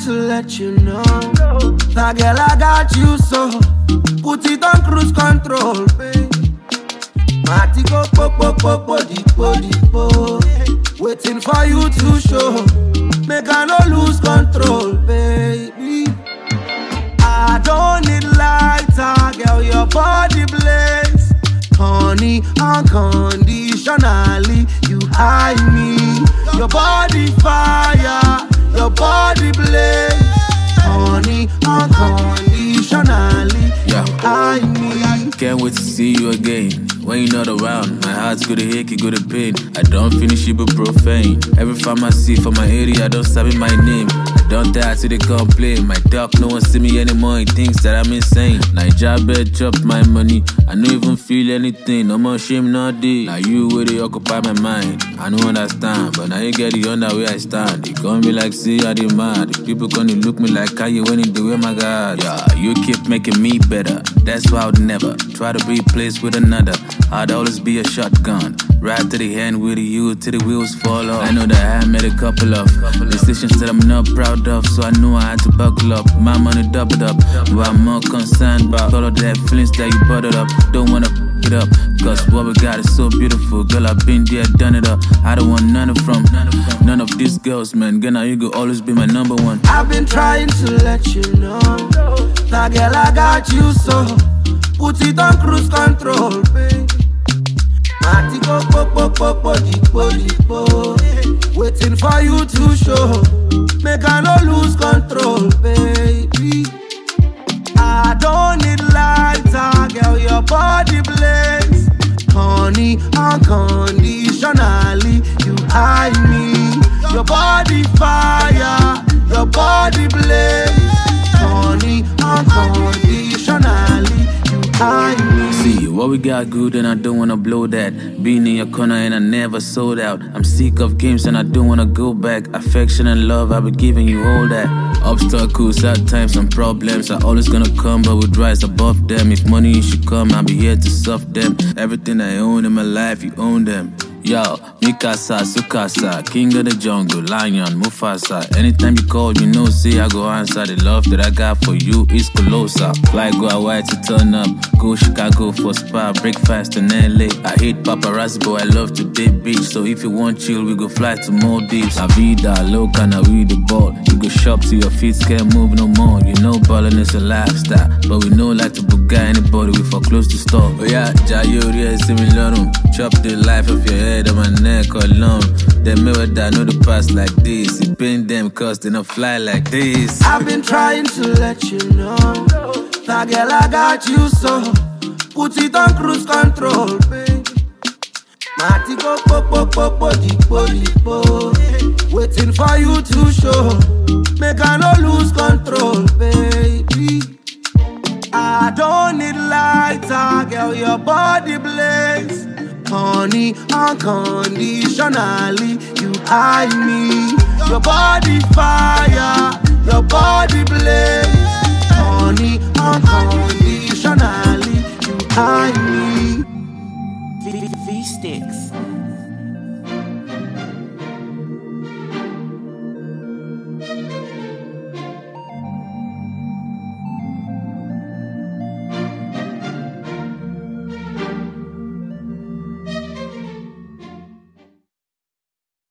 to let you know that girl I got you so. Put it on cruise control, babe. Mati go po dipo. Waiting for you to show. Make I no lose control, baby. I don't need lighter, girl, your body blaze. Honey, unconditionally, you hide me. Your body fire, your body blaze. Honey, unconditionally, you hide me. Can't wait to see you again. When you're not around, my heart's gonna ache, it gonna pain. I don't finish it but profane. Every pharmacy for my area, I don't sabi my name. I don't dare to they complain. My dog, no one see me anymore, he thinks that I'm insane. Naija bed chop my money, I don't even feel anything. No more shame, no day. Now you where they occupy my mind. I don't understand, but now you get the under where I stand. They call me like, see, I did mad. People gonna look me like Kanye when they do, oh my God. Yeah, you keep making me better. That's why I would never try to replace with another. I'd always be a shotgun. Right to the hand with you till the wheels fall off. I know that I made a couple of decisions that I'm not proud of, so I knew I had to buckle up. My money doubled up, but I'm more concerned about all of that feelings that you bottled up. Don't wanna it up, cause what we got is so beautiful. Girl, I've been there, done it up. I don't want none of these girls, man. Girl, now you go always be my number one. I've been trying to let you know that girl, I got you so. Put it on cruise control, babe. Mati go po dipo. Waiting for you to show. Make I no lose control, baby. I don't need lighter, girl, your body blaze. Honey, unconditionally, you hide me. Your body fire, your body blaze. Honey, unconditionally, you hide me. See, what we got good and I don't wanna blow that. Being in your corner and I never sold out. I'm sick of games and I don't wanna go back. Affection and love, I'll be giving you all that. Obstacles, hard times and problems are always gonna come, but we'd rise above them. If money should come, I'll be here to solve them. Everything I own in my life, you own them. Yo, Mikasa, Sukasa, king of the jungle, lion, Mufasa. Anytime you call, you know, say I go answer. The love that I got for you is colossal. Fly go Hawaii to turn up, go Chicago for spa, breakfast in LA. I hate paparazzi, but I love to date beach. So if you want chill, we go fly to Maldives. La vida loca, now we the ball. You go shop till your feet can't move no more. You know ballin' is a lifestyle, but we know like to buga anybody we for close to stop. Oh yeah, Jayori, similar. Chop the life of your head on my neck alone. Them never die, know the past like this. It pain them cause they don't fly like this. I've been trying to let you know that girl, I got you so. Put it on cruise control, babe. Mati go po dipo. Waiting for you to show. Make I no lose control, baby. I don't need lighter, girl, your body blaze. Honey, unconditionally, you hide me. Your body fire, your body blaze. Honey, unconditionally, you hide me. V-Sticks.